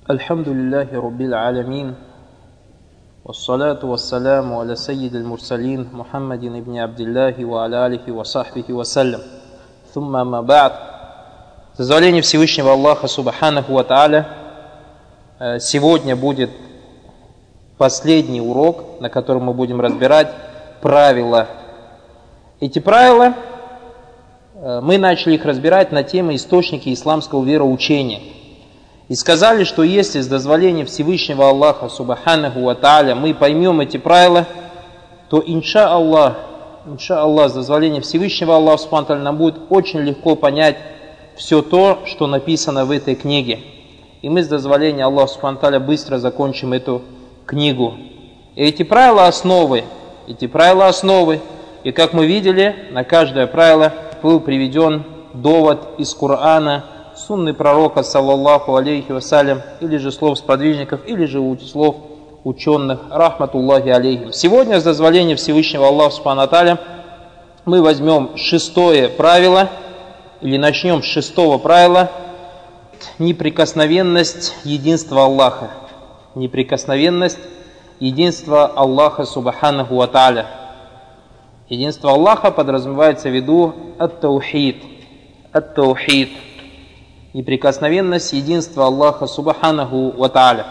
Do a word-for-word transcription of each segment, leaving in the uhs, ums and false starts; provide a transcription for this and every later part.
Альхамдулиллахи Раббил Алямин. Вассалату вассаляму аля саййидил мурсалин Мухаммадин ибн Абдиллахи ва аля алихи ва сахбихи вассалям. Thumma амма ба'д. С дозволения Всевышнего Аллаха Субханаху ва Тааля, сегодня будет последний урок, на котором мы будем разбирать правила. Эти правила, мы начали их разбирать на тему источники исламского вероучения. И сказали, что если с дозволения Всевышнего Аллаха Субханаху ва Тааля мы поймем эти правила, то инша Аллах, инша Аллах, с дозволения Всевышнего Аллаха Субханаху ва Тааля нам будет очень легко понять все то, что написано в этой книге. И мы с дозволения Аллаха Субханаху ва Тааля быстро закончим эту книгу. И эти правила основы, эти правила основы, и как мы видели, на каждое правило был приведен довод из Корана, сунны пророка, саллаллаху алейхи вассалям, или же слов сподвижников, или же слов ученых, рахматуллахи алейхим. Сегодня, с дозволения Всевышнего Аллаха субхану ва тааля, мы возьмем шестое правило, или начнем с шестого правила, неприкосновенность единства Аллаха. Неприкосновенность единства Аллаха субханаху ва тааля. Единство Аллаха подразумевается в виду ат-таухид. Ат-таухид. Неприкосновенность единства Аллаха Субханаху ва Тааля.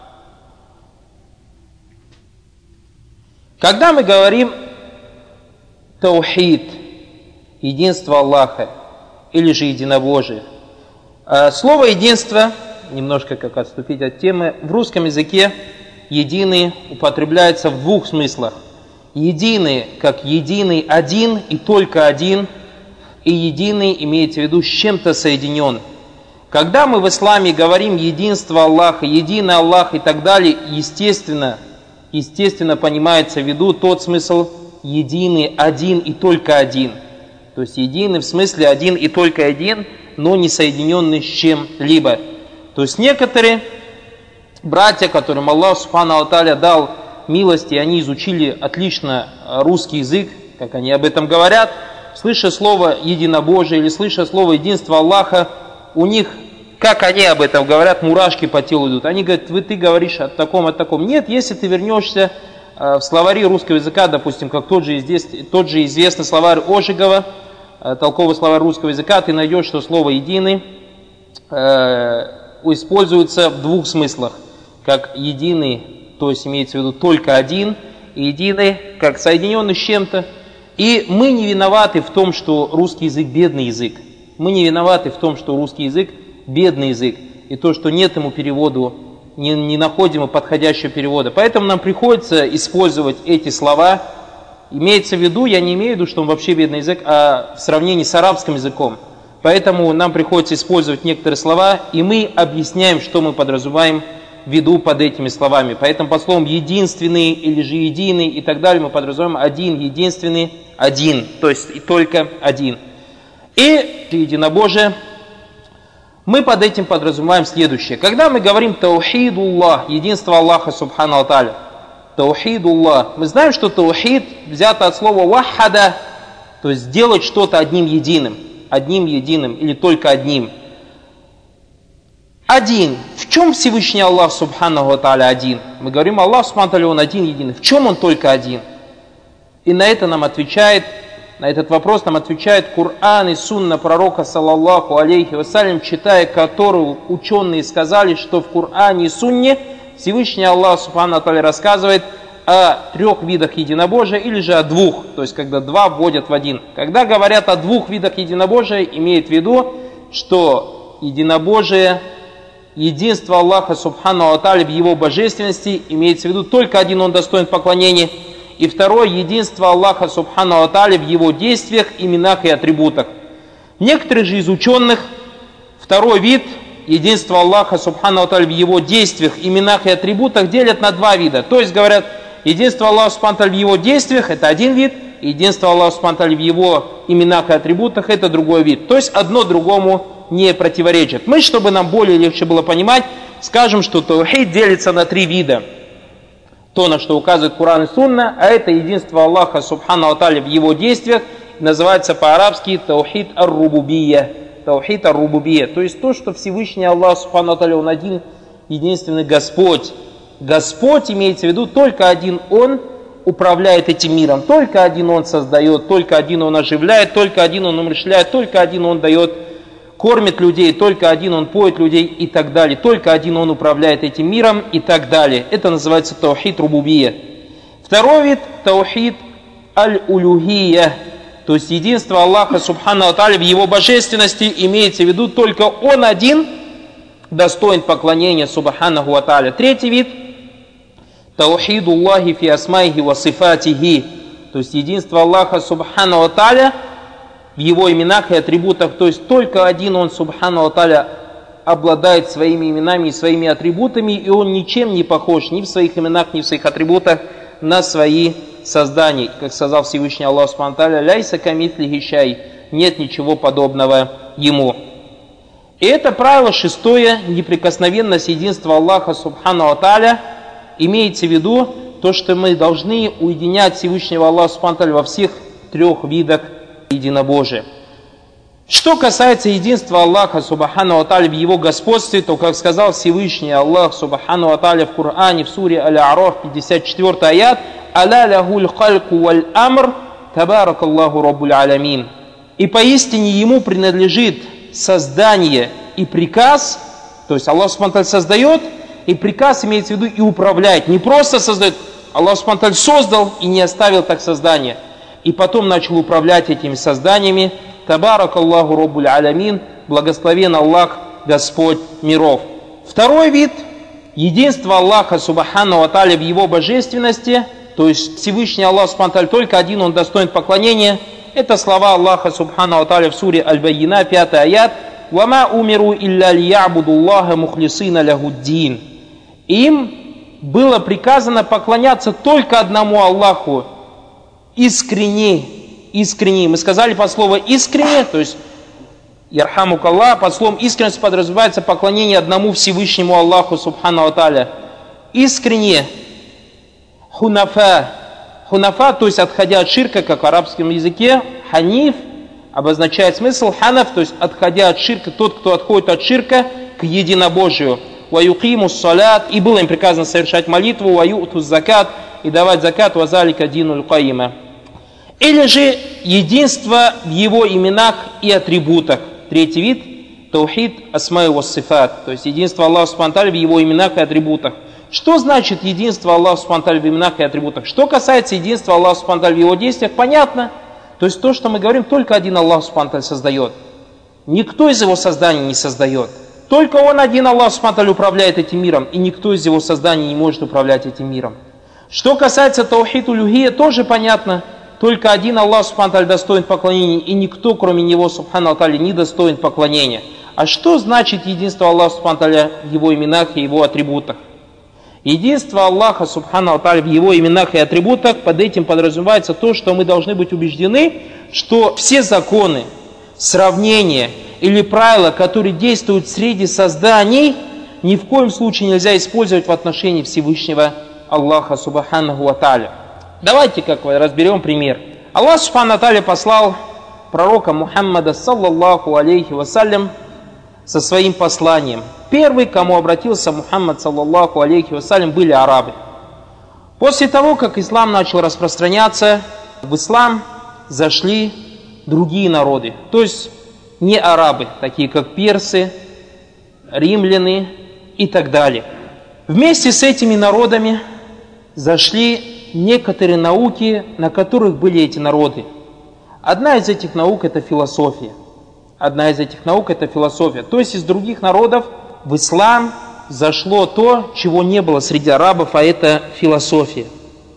Когда мы говорим таухид, единство Аллаха, или же единобожие, слово единство, немножко как отступить от темы, в русском языке единый употребляется в двух смыслах. Единый, как единый один и только один, и единый имеется в виду с чем-то соединен. Когда мы в исламе говорим единство Аллаха, единый Аллах и так далее, естественно, естественно понимается в виду тот смысл единый, один и только один. То есть единый в смысле один и только один, но не соединенный с чем-либо. То есть некоторые братья, которым Аллах Субхану ва Тааля дал милость, и они изучили отлично русский язык, как они об этом говорят, слыша слово единобожие или слыша слово единство Аллаха, у них, как они об этом говорят, мурашки по телу идут. Они говорят, вы ты говоришь о таком, о таком. Нет, если ты вернешься в словари русского языка, допустим, как тот же, здесь, тот же известный словарь Ожегова, толковый словарь русского языка, ты найдешь, что слово «единый» э, используется в двух смыслах. Как единый, то есть имеется в виду только один, и единый, как соединенный с чем-то. И мы не виноваты в том, что русский язык бедный язык. Мы не виноваты в том, что русский язык бедный язык, и то, что нет ему переводу, не, не находим мы подходящего перевода. Поэтому нам приходится использовать эти слова. Имеется в виду, я не имею в виду, что он вообще бедный язык, а в сравнении с арабским языком. Поэтому нам приходится использовать некоторые слова, и мы объясняем, что мы подразумеваем в виду под этими словами. Поэтому под словом единственный или же единый и так далее мы подразумеваем один, единственный, один, то есть и только один. И единобожие, мы под этим подразумеваем следующее. Когда мы говорим таухидуллах, единство Аллаха Субхану ва Тааля, таухидуллах, мы знаем, что таухид взято от слова ваххада, то есть сделать что-то одним единым, одним единым или только одним. Один. В чем Всевышний Аллах Субхану ва Тааля один? Мы говорим, Аллах Субхану ва Тааля, он один единый. В чем он только один? И на это нам отвечает, на этот вопрос нам отвечает Коран и сунна пророка, саллаллаху алейхи вассалям, читая которую ученые сказали, что в Коране и сунне Всевышний Аллах Субхану ва Тааля рассказывает о трех видах единобожия или же о двух, то есть когда два вводят в один. Когда говорят о двух видах единобожия, имеет в виду, что единобожие, единство Аллаха Субхану ва Тааля в его божественности, имеется в виду только один он достоин поклонения. И второе, единство Аллаха Субхану ва Тааля в его действиях, именах и атрибутах. Некоторые же из ученых второй вид, единство Аллаха Субхану ва Тааля в его действиях, именах и атрибутах, делят на два вида. То есть говорят, единство Аллаха Субхану ва Тааля в его действиях это один вид, единство Аллаха Субхану ва Тааля в его именах и атрибутах это другой вид. То есть одно другому не противоречит. Мы, чтобы нам более легче было понимать, скажем, что таухид делится на три вида. То, на что указывает Коран и Сунна, а это единство Аллаха Субхану ва Тааля в его действиях, называется по-арабски таухид ар-рубубия. Таухид ар-рубубия, то есть то, что Всевышний Аллах Субхану ва Тааля, он один единственный Господь. Господь, имеется в виду, только один Он управляет этим миром, только один Он создает, только один Он оживляет, только один Он умерщвляет, только один Он дает, кормит людей, только один Он поет людей и так далее, только один Он управляет этим миром и так далее. Это называется таухид рубубия. Второй вид таухид аль-улюхия, то есть единство Аллаха субхану ва тааля в Его божественности, имеется в виду только Он один достоин поклонения субханаху ва тааля. Третий вид таухиду Аллахи фи асмайхи ва сифатихи, то есть единство Аллаха субхану ва тааля в Его именах и атрибутах, то есть только один Он субхану ва тааля обладает своими именами и своими атрибутами, и Он ничем не похож ни в своих именах, ни в своих атрибутах на свои создания. Как сказал Всевышний Аллах субхану ва тааля: «Ляйса камислихи шай», нет ничего подобного Ему. И это правило шестое, неприкосновенность единства Аллаха субхану ва тааля, имеется в виду то, что мы должны уединять Всевышнего Аллаха субхану ва тааля во всех трех видах единобожия. Что касается единства Аллаха субхану ва тааля в Его господстве, то, как сказал Всевышний Аллах субхану ва тааля в Коране, в суре Аль-А'раф, пятьдесят четвёртый аят: «Аля лахуль хальку валь амр, табаракаллаху раббуль алямин». И поистине Ему принадлежит создание и приказ, то есть Аллах субхану ва тааля создает, и приказ имеется в виду и управляет. Не просто создает, Аллах субхану ва тааля создал и не оставил так создание. И потом начал управлять этими созданиями. Табарак Аллаху раббуль алямин, благословен Аллах, Господь миров. Второй вид единства Аллаха субхану ва тааля в Его божественности, то есть Всевышний Аллах субхану ва тааля только один, Он достоин поклонения. Это слова Аллаха субхану ва тааля в суре Аль-Байина, пятый аят: «Вама умиру илля лиябуду Аллаха мухлисина лягуддин». Им было приказано поклоняться только одному Аллаху, искренне, искренне. Мы сказали под слово искренне, то есть ярхамук Аллах, под словом искренность подразумевается поклонение одному Всевышнему Аллаху субхану ва тааля. Искренне. Хунафа. Хунафа, то есть отходя от ширка, как в арабском языке. Ханиф обозначает смысл ханаф, то есть отходя от ширка, тот, кто отходит от ширка к единобожию. Ваюкиму салят, и было им приказано совершать молитву, ваюту закат, и давать закат, вазалика динуль каима. Или же единство в Его именах и атрибутах. Третий вид таухид асмай ва сифат, то есть единство Аллаха субхану ва тааля в Его именах и атрибутах. Что значит единство Аллаха субхану ва тааля в именах и атрибутах? Что касается единства Аллаха субхану ва тааля в Его действиях, понятно. То есть то, что мы говорим, только один Аллах субхану ва тааля создает. Никто из Его созданий не создает. Только Он один, Аллах субхану ва тааля, управляет этим миром, и никто из Его созданий не может управлять этим миром. Что касается таухид улюхия, тоже понятно. Только один Аллах субхану ва тааля достоин поклонения, и никто, кроме Него субхану ва тааля, не достоин поклонения. А что значит единство Аллаха субхану ва тааля в Его именах и Его атрибутах? Единство Аллаха субхану ва тааля в Его именах и атрибутах, под этим подразумевается то, что мы должны быть убеждены, что все законы, сравнения или правила, которые действуют среди созданий, ни в коем случае нельзя использовать в отношении Всевышнего Аллаха субханаху ва тааля. Давайте как разберем пример. Аллах субхану ва тааля послал пророка Мухаммада саллаллаху алейхи вассалям со своим посланием. Первый, к кому обратился Мухаммад саллаллаху алейхи вассалям, были арабы. После того, как ислам начал распространяться, в ислам зашли другие народы, то есть не арабы, такие как персы, римляне и так далее. Вместе с этими народами зашли некоторые науки, на которых были эти народы. Одна из этих наук – это философия. Одна из этих наук – это философия. То есть из других народов в ислам зашло то, чего не было среди арабов, а это философия.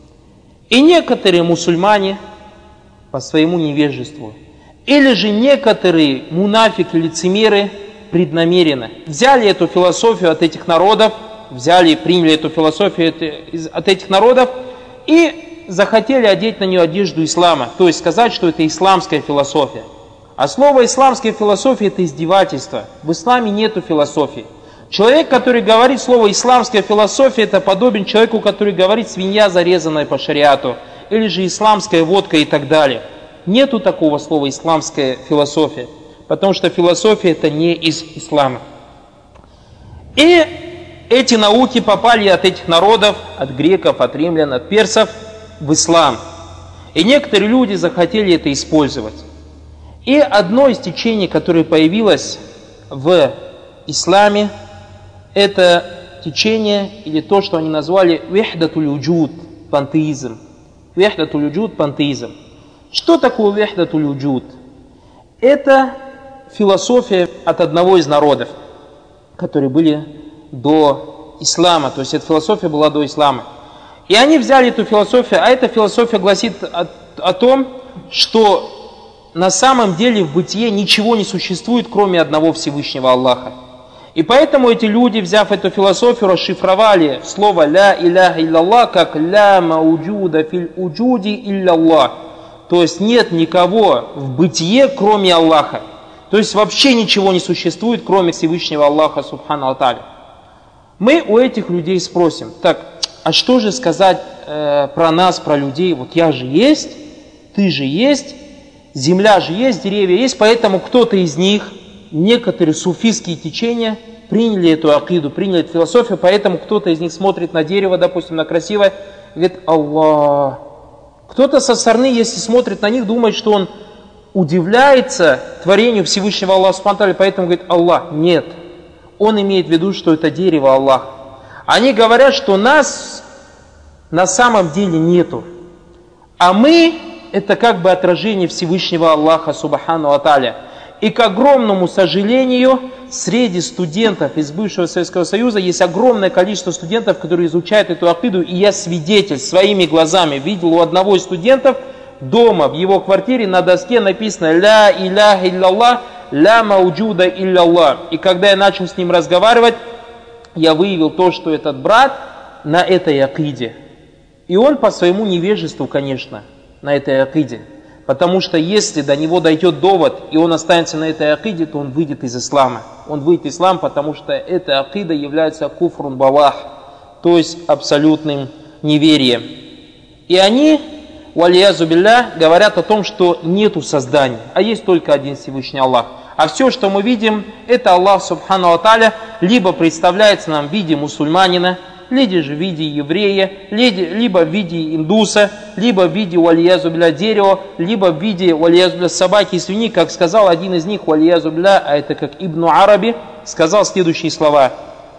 И некоторые мусульмане по своему невежеству, или же некоторые мунафики, лицемеры преднамеренно взяли эту философию от этих народов, взяли и приняли эту философию от этих народов и захотели одеть на нее одежду ислама, то есть сказать, что это исламская философия. А слово исламская философия – это издевательство. В исламе нету философии. Человек, который говорит слово исламская философия, это подобен человеку, который говорит свинья, зарезанная по шариату, или же исламская водка и так далее. Нету такого слова исламская философия, потому что философия это не из ислама. И эти науки попали от этих народов, от греков, от римлян, от персов в ислам. И некоторые люди захотели это использовать. И одно из течений, которое появилось в исламе, это течение, или то, что они назвали вихдатуль уджуд, пантеизм. Вихдатуль уджуд, пантеизм. Что такое вихдатуль уджуд? Это философия от одного из народов, которые были до ислама, то есть эта философия была до ислама. И они взяли эту философию, а эта философия гласит о, о том, что на самом деле в бытие ничего не существует, кроме одного Всевышнего Аллаха. И поэтому эти люди, взяв эту философию, расшифровали слово «ля иляха илляллах» как «ля мауджуда фил уджуди илляллах». То есть нет никого в бытие, кроме Аллаха. То есть вообще ничего не существует, кроме Всевышнего Аллаха Субхану ва Тааля. Мы у этих людей спросим: так, а что же сказать э, про нас, про людей? Вот я же есть, ты же есть, земля же есть, деревья есть, поэтому кто-то из них, некоторые суфийские течения, приняли эту акиду, приняли эту философию, поэтому кто-то из них смотрит на дерево, допустим, на красивое, и говорит: Аллах. Кто-то со стороны, если смотрит на них, думает, что он удивляется творению Всевышнего Аллаха Субхану ва Тааля, поэтому говорит: Аллах. Нет. Он имеет в виду, что это дерево Аллах. Они говорят, что нас на самом деле нету. А мы это как бы отражение Всевышнего Аллаха Субхану ва Тааля. И к огромному сожалению, среди студентов из бывшего Советского Союза есть огромное количество студентов, которые изучают эту акиду, и я свидетель, своими глазами видел у одного из студентов дома, в его квартире на доске написано «Ля иляха илляллах, ля мауджуда илляллах». И когда я начал с ним разговаривать, я выявил то, что этот брат на этой акиде. И он по своему невежеству, конечно, на этой акиде. Потому что если до него дойдет довод, и он останется на этой акиде, то он выйдет из ислама. Он выйдет из ислама, потому что эта акида является куфрун бавах, то есть абсолютным неверием. И они, валиязу билля, говорят о том, что нету создания, а есть только один Всевышний Аллах. А все, что мы видим, это Аллах Субхану ва Тааля либо представляется нам в виде мусульманина, либо же в виде еврея, либо в виде индуса, либо в виде валиязу билля дерева, либо в виде валиязу билля собаки и свиньи, как сказал один из них, валиязу билля, а это как Ибн Араби, сказал следующие слова: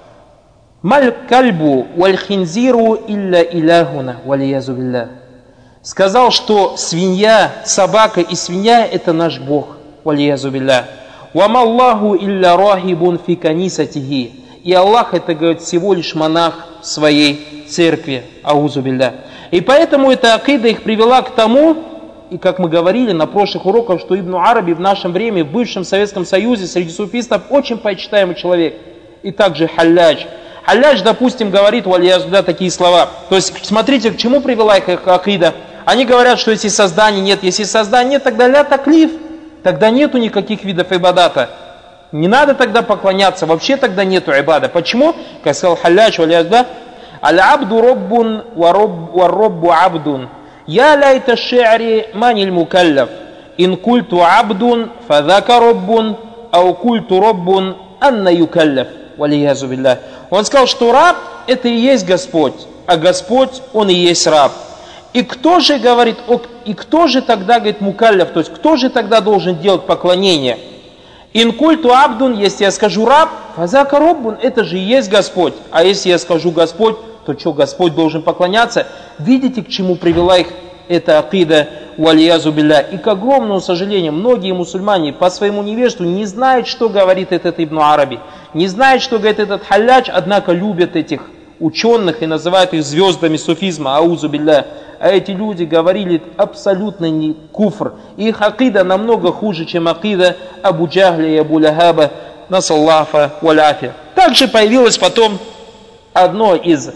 «Маль кальбу валь хинзиру илля иляхуна валиязу билля». Сказал, что свинья, собака и свинья это наш Бог, валиязу билля. «Вамаллаху илля рахибун фи канисатихи». И Аллах это, говорит, всего лишь монах в своей церкви, аузу билля. И поэтому эта акида их привела к тому, и как мы говорили на прошлых уроках, что Ибн Араби в нашем времени, в бывшем Советском Союзе, среди суфистов, очень почитаемый человек. И также Халлядж. Халлядж, допустим, говорит, валияз билля, такие слова. То есть, смотрите, к чему привела их акида. Они говорят, что если создания нет, если создания нет, тогда ля таклиф, тогда нету никаких видов ибадата. Не надо тогда поклоняться, вообще тогда нету ибада. Почему? Как сказал Халлядж, валияз билля, «Аль-абду роббун ва роббу абдун, я лайта ши'ри маниль мукаллаф, ин культу абдун фадака роббун, ау культу роббун анна юкаллаф». Валиязу билля. Он сказал, что раб это и есть Господь, а Господь он и есть раб. И кто же говорит, и кто же тогда говорит мукалляф, то есть кто же тогда должен делать поклонение? Инкульту абдун, если я скажу раб, фазака роббун, это же и есть Господь. А если я скажу Господь, то что, Господь должен поклоняться? Видите, к чему привела их эта акида, валиязу билля. И к огромному сожалению, многие мусульмане по своему невежеству не знают, что говорит этот Ибн Араби, не знают, что говорит этот Халлядж, однако любят этих ученых и называют их звездами суфизма, аузу билля. А эти люди говорили абсолютно не куфр. Их акида намного хуже, чем акида Абу Джахля и Абу Лахаба, насаллафа валяфи. Также появилось потом одно из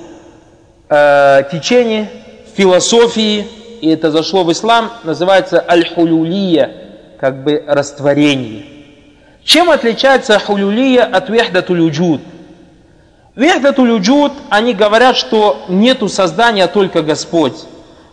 э, течений философии, и это зашло в ислам, называется аль-хулюлия, как бы растворение. Чем отличается хулюлия от вихдатуль уджуд? Вихдатуль уджуд, они говорят, что нету создания, только Господь.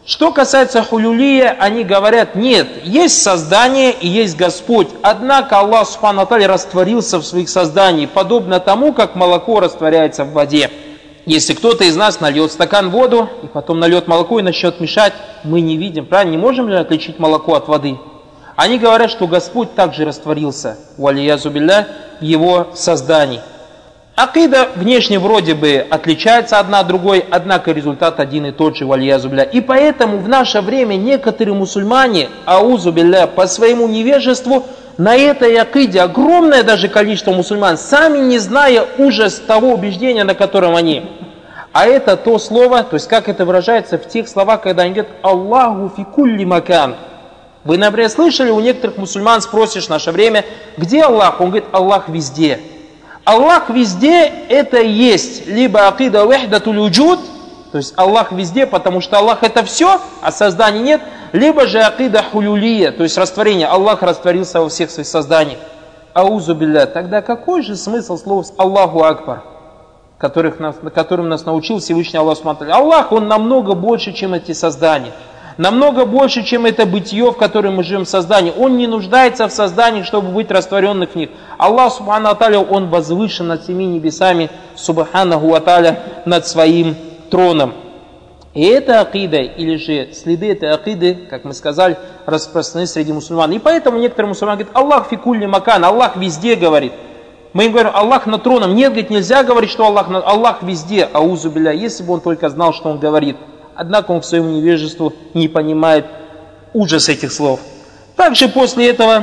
Что касается хулюлия, они говорят, нет, есть создание и есть Господь. Однако Аллах Субхану ва Тааля растворился в своих созданиях, подобно тому, как молоко растворяется в воде. Если кто-то из нас нальет стакан воду, и потом нальет молоко и начнет мешать, мы не видим, правильно, не можем ли отличить молоко от воды? Они говорят, что Господь также растворился, валиязу билля, в его создании. Акида внешне вроде бы отличается одна от другой, однако результат один и тот же, валиязу билля. И поэтому в наше время некоторые мусульмане, аузу билля, по своему невежеству, на этой акиде огромное даже количество мусульман, сами не зная ужас того убеждения, на котором они. А это то слово, то есть как это выражается в тех словах, когда они говорят «Аллаху фи кулли макан». Вы, например, слышали, у некоторых мусульман спросишь в наше время, где Аллах? Он говорит, Аллах везде. Аллах везде это есть либо акида вахдатуль вуджуд, то есть Аллах везде, потому что Аллах это все, а создания нет, либо же акида хулюлия, то есть растворение. Аллах растворился во всех своих созданиях. Аузу билля. Тогда какой же смысл слов Аллаху Акбар, которых нас, которым нас научил Всевышний Аллах Субхану ва Тааля? Аллах, Он намного больше, чем эти создания. Намного больше, чем это бытие, в котором мы живем в создании. Он не нуждается в создании, чтобы быть растворенных в них. Аллах Субхану ва Тааля, Он возвышен над семи небесами, Субханаху ва Тааля, над своим троном. И эта акида, или же следы этой акиды, как мы сказали, распространены среди мусульман. И поэтому некоторые мусульмане говорят, Аллах фи кулли макан, Аллах везде, говорит. Мы им говорим, Аллах над троном. Нет, говорит, нельзя говорить, что Аллах, Аллах везде, аузу билля, если бы он только знал, что он говорит. Однако он к своему невежеству не понимает ужас этих слов. Также после этого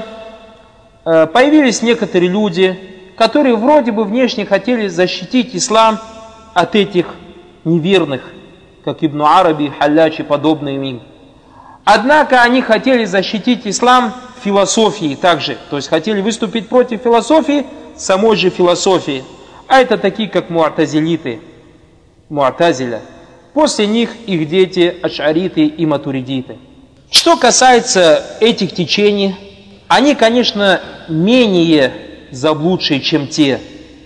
появились некоторые люди, которые вроде бы внешне хотели защитить ислам от этих неверных, как Ибн Араби, Халляч и подобные им. Однако они хотели защитить ислам философией также, то есть хотели выступить против философии, самой же философии. А это такие, как му'тазилиты, му'тазиля. После них их дети аш'ариты и матуридиты. Что касается этих течений, они, конечно, менее заблудшие, чем те.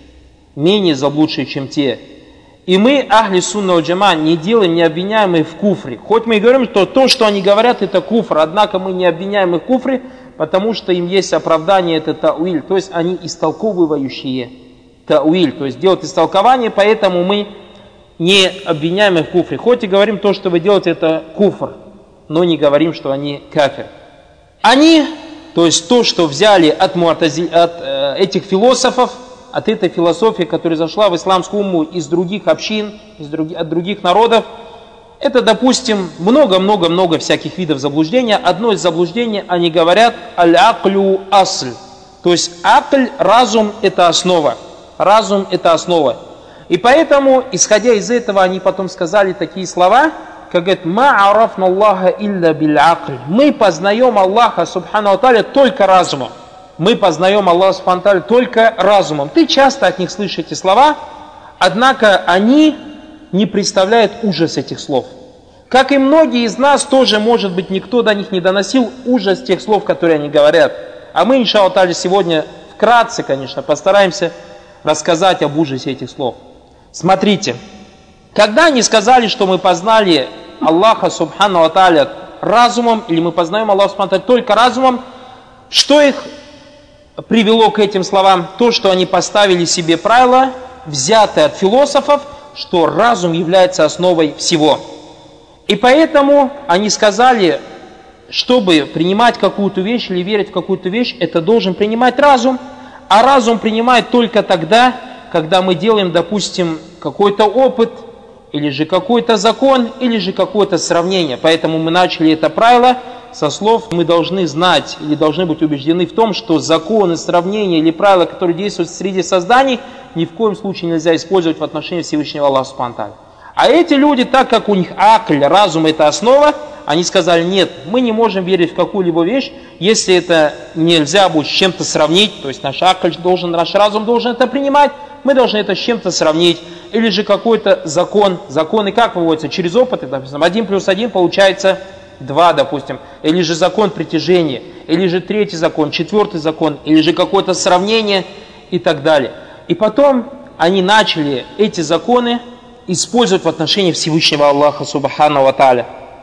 Менее заблудшие, чем те. И мы, ахли сунна валь джама, не делаем, не обвиняем их в куфре. Хоть мы и говорим, что то, что они говорят, это куфр, однако мы не обвиняем их в куфре, потому что им есть оправдание, это тауиль, то есть они истолковывающие тауиль, то есть делают истолкование, поэтому мы не обвиняем их в куфре. Хоть и говорим, то, что вы делаете, это куфр, но не говорим, что они кафир. Они, то есть то, что взяли от, му'тази, от э, этих философов, от этой философии, которая зашла в исламскую умму из других общин, из друг, от других народов, это, допустим, много-много-много всяких видов заблуждения. Одно из заблуждений, они говорят аль-аклю асль, то есть акль, разум, это основа. Разум, это основа. И поэтому, исходя из этого, они потом сказали такие слова, как говорят, «Ма арафна Аллаха илля биль-акль». Мы познаем Аллаха, Субхану ва Тааля, только разумом. Мы познаем Аллаха, Субхану ва Тааля, только разумом. Ты часто от них слышишь эти слова, однако они не представляют ужас этих слов. Как и многие из нас, тоже, может быть, никто до них не доносил ужас тех слов, которые они говорят. А мы, иншаллах та'аля, сегодня вкратце, конечно, постараемся рассказать об ужасе этих слов. Смотрите, когда они сказали, что мы познали Аллаха Субхану ва Тааля разумом, или мы познаем Аллаха Субхану ва Тааля только разумом, что их привело к этим словам? То, что они поставили себе правила, взятые от философов, что разум является основой всего. И поэтому они сказали, чтобы принимать какую-то вещь или верить в какую-то вещь, это должен принимать разум, а разум принимает только тогда, когда мы делаем, допустим, какой-то опыт, или же какой-то закон, или же какое-то сравнение. Поэтому мы начали это правило со слов, мы должны знать или должны быть убеждены в том, что законы, сравнения или правила, которые действуют среди созданий, ни в коем случае нельзя использовать в отношении Всевышнего Аллаха Субхану ва Тааля. А эти люди, так как у них акль, разум это основа, они сказали, нет, мы не можем верить в какую-либо вещь, если это нельзя будет с чем-то сравнить, то есть наш акль должен, наш разум должен это принимать, мы должны это с чем-то сравнить, или же какой-то закон, законы как выводятся? Через опыт, допустим, один плюс один получается два, допустим, или же закон притяжения, или же третий закон, четвертый закон, или же какое-то сравнение и так далее. И потом они начали эти законы использовать в отношении Всевышнего Аллаха Субхану ва Тааля.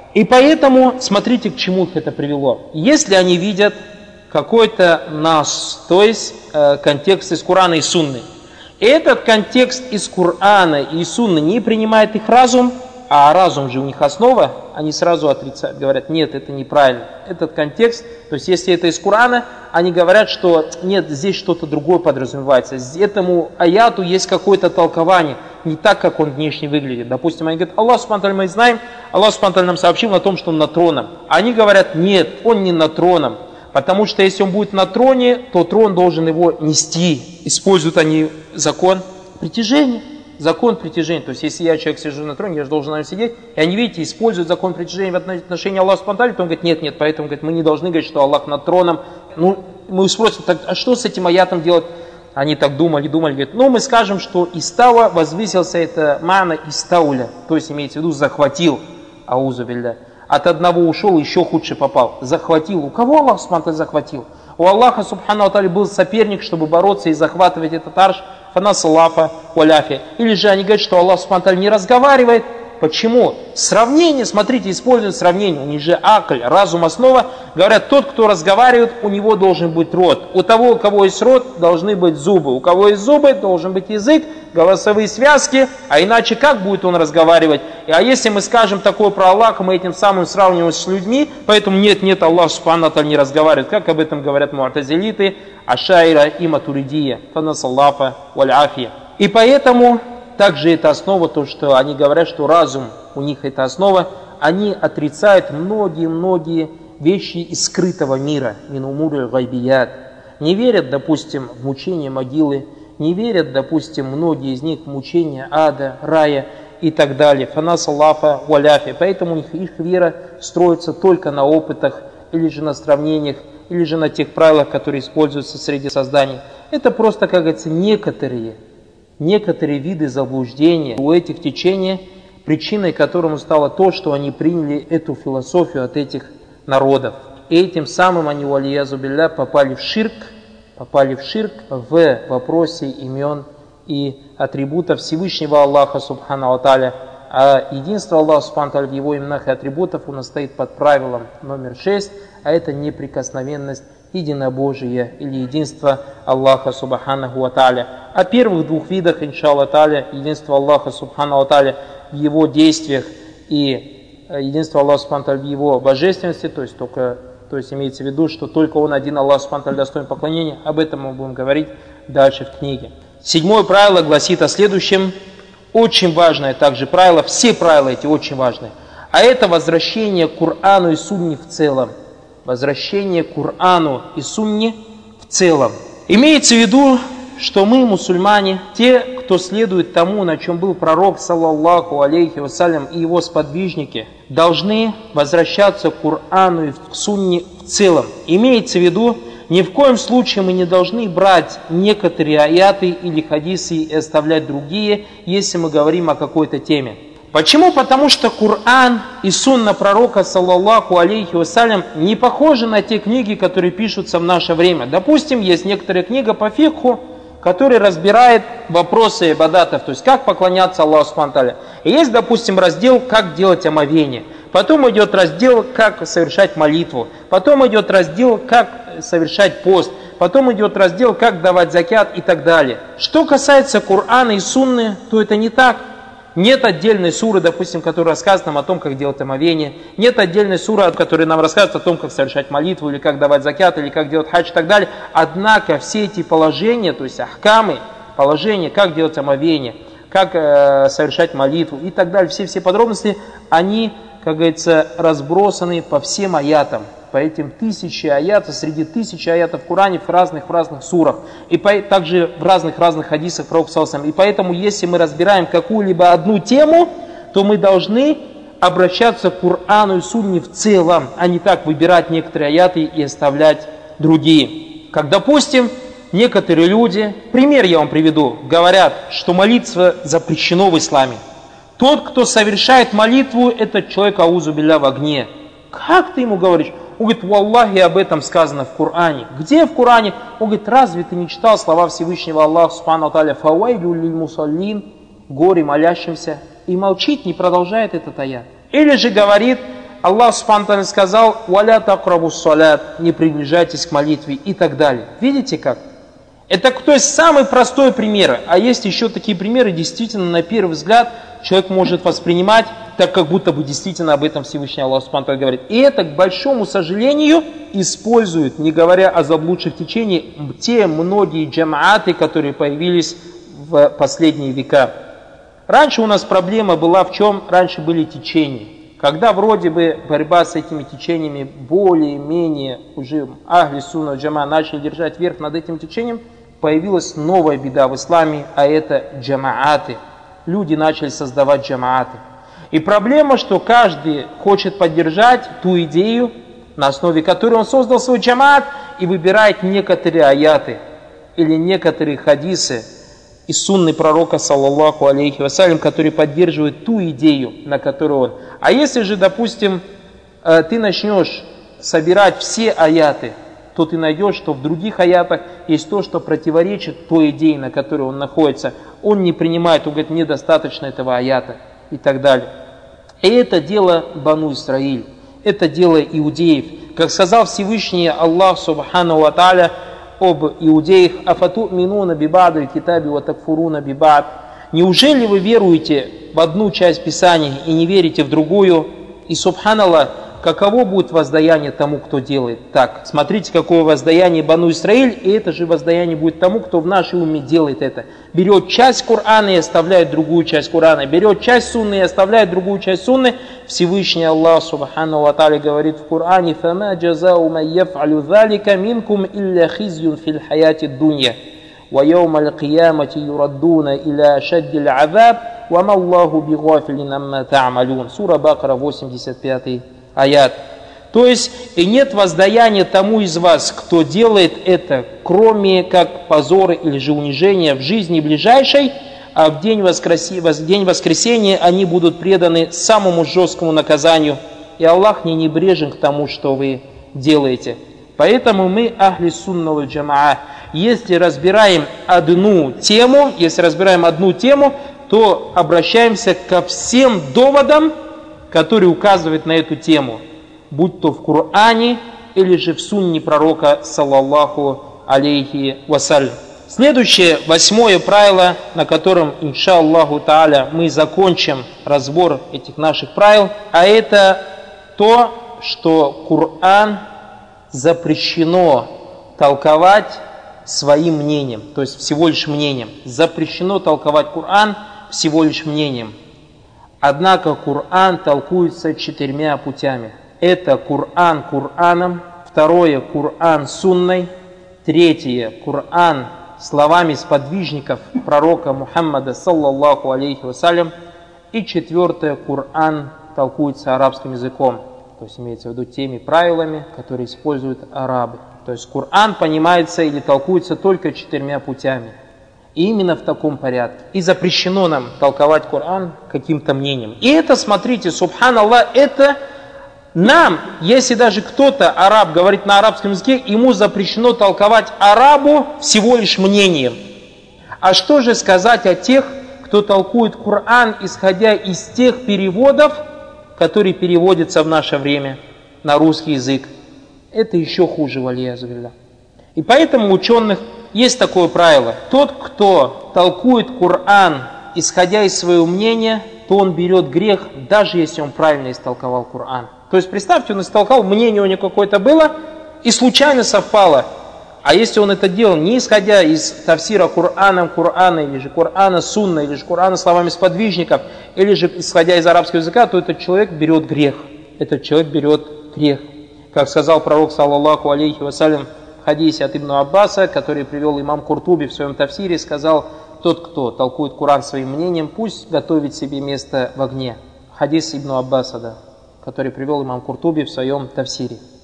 И поэтому, смотрите, к чему их это привело. Если они видят какой-то нас, то есть э, контекст из Корана и Сунны, и этот контекст из Корана и Сунны не принимает их разум, а разум же у них основа, они сразу отрицают, говорят, нет, это неправильно. Этот контекст, то есть если это из Корана, они говорят, что нет, здесь что-то другое подразумевается. Этому аяту есть какое-то толкование, не так, как он внешне выглядит. Допустим, они говорят, Аллах субхану ва тааля, мы знаем, Аллах субхану ва тааля нам сообщил о том, что он на троном. Они говорят, нет, он не на троном, потому что если он будет на троне, то трон должен его нести. Используют они закон притяжения. Закон притяжения, то есть если я человек сижу на троне, я же должен на нем сидеть, и они, видите, используют закон притяжения в отношении Аллаха субхану ва тааля, то он говорит, нет, нет, поэтому говорит, мы не должны говорить, что Аллах над троном. Ну, мы спросим, так, а что с этим аятом делать? Они так думали, думали, говорят, ну мы скажем, что истава возвысился, это мана истауля, то есть имеется в виду захватил, аузу билля. От одного ушел, еще худше попал, захватил. У кого Аллах субхану ва тааля захватил? У Аллаха субхану ва тааля был соперник, чтобы бороться и захватывать этот арш, фанасалафа валяфи. Или же они говорят, что Аллах субхану ва тааля не разговаривает. Почему? Сравнение, смотрите, используют сравнение. У них же акль, разум, основа. Говорят, тот, кто разговаривает, у него должен быть рот. У того, у кого есть рот, должны быть зубы. У кого есть зубы, должен быть язык, голосовые связки. А иначе как будет он разговаривать? А если мы скажем такое про Аллаха, мы этим самым сравниваем с людьми. Поэтому нет, нет, Аллах субхану ва тааля не разговаривает. Как об этом говорят му'тазилиты, ашайра и матуридия. Фанасаллафа валяфия. И поэтому... Также это основа, то, что они говорят, что разум у них это основа, они отрицают многие-многие вещи из скрытого мира, минумуры гайбият. Не верят, допустим, в мучение могилы, не верят, допустим, многие из них в мучение ада, рая и так далее. Фанасаллафа валяфи. Поэтому у них их вера строится только на опытах, или же на сравнениях, или же на тех правилах, которые используются среди созданий. Это просто, как говорится, некоторые Некоторые виды заблуждения у этих течений, причиной которому стало то, что они приняли эту философию от этих народов. И этим самым они, валиязу билля, попали в ширк, попали в ширк в вопросе имен и атрибутов Всевышнего Аллаха субхану ва тааля. А единство Аллаха субхану ва тааля в его именах и атрибутах у нас стоит под правилом номер шесть, а это неприкосновенность, единобожие или единство Аллаха субханаху ва тааля. О первых двух видах, иншаллах тааля, единство Аллаха субхану ва тааля в его действиях и единство Аллаха субхану ва тааля в его божественности, то есть только, то есть имеется в виду, что только он один Аллах субхану ва тааля достоин поклонения. Об этом мы будем говорить дальше в книге. Седьмое правило гласит о следующем, очень важное также правило, все правила эти очень важные, а это возвращение к Корану и Сунне в целом. Возвращение к Корану и Сунне в целом. Имеется в виду, что мы, мусульмане, те, кто следует тому, на чем был пророк, саллаллаху алейхи вассалям, и его сподвижники, должны возвращаться к Корану и к Сунне в целом. Имеется в виду, ни в коем случае мы не должны брать некоторые аяты или хадисы и оставлять другие, если мы говорим о какой-то теме. Почему? Потому что Коран и сунна пророка, саллаллаху алейхи вассалям, не похожи на те книги, которые пишутся в наше время. Допустим, есть некоторая книга по фикху, которая разбирает вопросы ибадатов, то есть как поклоняться Аллаху субхану ва тааля. И есть, допустим, раздел «Как делать омовение». Потом идет раздел «Как совершать молитву». Потом идет раздел «Как совершать пост». Потом идет раздел «Как давать закят» и так далее. Что касается Корана и сунны, то это не так. Нет отдельной суры, допустим, которая рассказывает нам о том, как делать омовение. Нет отдельной суры, которая нам рассказывает о том, как совершать молитву, или как давать закят, или как делать хадж и так далее. Однако все эти положения, то есть ахкамы, положения, как делать омовение, как э, совершать молитву и так далее, все-все подробности, они, как говорится, разбросаны по всем аятам. По этим тысячи аятов, среди тысячи аятов в Коране в разных, в разных сурах. И по, также в разных-разных хадисах пророка саллаллаху алейхи ва саллям. И поэтому, если мы разбираем какую-либо одну тему, то мы должны обращаться к Корану и Сунне в целом, а не так выбирать некоторые аяты и оставлять другие. Как, допустим, некоторые люди, пример я вам приведу, говорят, что молитва запрещено в исламе. Тот, кто совершает молитву, этот человек, аузу билля, в огне. Как ты ему говоришь? Он говорит, валлахи, об этом сказано в Коране. Где в Коране? Он говорит, разве ты не читал слова Всевышнего Аллаха субхану ва тааля, фавайлю лиль мусаллин, горе молящимся, и молчит, не продолжает этот аят. Или же говорит, Аллах Субхану ва Тааля сказал: «Валя такрабу салят», не приближайтесь к молитве и так далее. Видите как? Это, то есть, самый простой пример. А есть еще такие примеры, действительно, на первый взгляд, человек может воспринимать, так как будто бы действительно об этом Всевышний Аллах Субхану ва Тааля говорит. И это, к большому сожалению, используют, не говоря о заблудших течениях, те многие джамааты, которые появились в последние века. Раньше у нас проблема была в чем? Раньше были течения. Когда вроде бы борьба с этими течениями более-менее уже ахли сунна джама начали держать верх над этим течением, появилась новая беда в исламе, а это джамааты. Люди начали создавать джамааты. И проблема, что каждый хочет поддержать ту идею, на основе которой он создал свой джамаат, и выбирает некоторые аяты или некоторые хадисы из сунны пророка, саллаллаху алейхи вассалям, которые поддерживают ту идею, на которую он. А если же, допустим, ты начнешь собирать все аяты, то ты найдешь, что в других аятах есть то, что противоречит той идее, на которой он находится. Он не принимает, он говорит, мне достаточно этого аята и так далее. И это дело Бану Исраиль, это дело иудеев. Как сказал Всевышний Аллах Субхану ва Тааля об иудеях: «Афату минуна бибаду китаби ва такфуруна бибад». Неужели вы веруете в одну часть Писания и не верите в другую? И субханаллах, каково будет воздаяние тому, кто делает так? Смотрите, какое воздаяние Бану Исраиль, и это же воздаяние будет тому, кто в нашей уме делает это. Берет часть Корана и оставляет другую часть Корана, берет часть сунны и оставляет другую часть сунны. Всевышний Аллах Субхану ва Тааля говорит в Коране: «Фама джазау ман яф'алю залика минкум илля хизюн фил хаяти дунья, ва яумал киямати юраддуна иля шаддил азаб, ва ма Аллаху бигафилин амма та'малун». Сура Бакара, восемьдесят пятый аят. То есть, и нет воздаяния тому из вас, кто делает это, кроме как позора или же унижения в жизни ближайшей, а в день, воскреси... в день воскресения они будут преданы самому жесткому наказанию. И Аллах не небрежен к тому, что вы делаете. Поэтому мы, ахли сунна валь джамаа, если разбираем одну тему, если разбираем одну тему, то обращаемся ко всем доводам, которые указывают на эту тему, будь то в Коране или же в сунне пророка, саллаллаху алейхи вассалям. Следующее, восьмое правило, на котором, иншаллаху тааля, мы закончим разбор этих наших правил, а это то, что Коран запрещено толковать своим мнением, то есть всего лишь мнением. Запрещено толковать Коран всего лишь мнением. Однако Коран толкуется четырьмя путями. Это Коран Кораном, второе Коран сунной, третье Коран словами сподвижников пророка Мухаммада, саллаллаху алейхи вассалям, и четвертое Коран толкуется арабским языком, то есть имеется в виду теми правилами, которые используют арабы. То есть Коран понимается или толкуется только четырьмя путями. И именно в таком порядке. И запрещено нам толковать Коран каким-то мнением. И это, смотрите, субханаллах, это нам, если даже кто-то, араб, говорит на арабском языке, ему запрещено толковать арабу всего лишь мнением. А что же сказать о тех, кто толкует Коран, исходя из тех переводов, которые переводятся в наше время на русский язык? Это еще хуже, валиязу билля. И поэтому у ученых есть такое правило. Тот, кто толкует Коран, исходя из своего мнения, то он берет грех, даже если он правильно истолковал Коран. То есть, представьте, он истолковал, мнение у него какое-то было, и случайно совпало. А если он это делал, не исходя из тафсира Кораном Корана, или же Корана сунна, или же Корана словами сподвижников, или же исходя из арабского языка, то этот человек берет грех. Этот человек берет грех. Как сказал пророк, саллаллаху алейхи вассалям, в хадисе от Ибн Аббаса, который привел имам Куртуби в своем тафсире, сказал: тот, кто толкует Коран своим мнением, пусть готовит себе место в огне. Хадис Ибн Аббаса, да, который привел имам Куртуби в своем тафсире.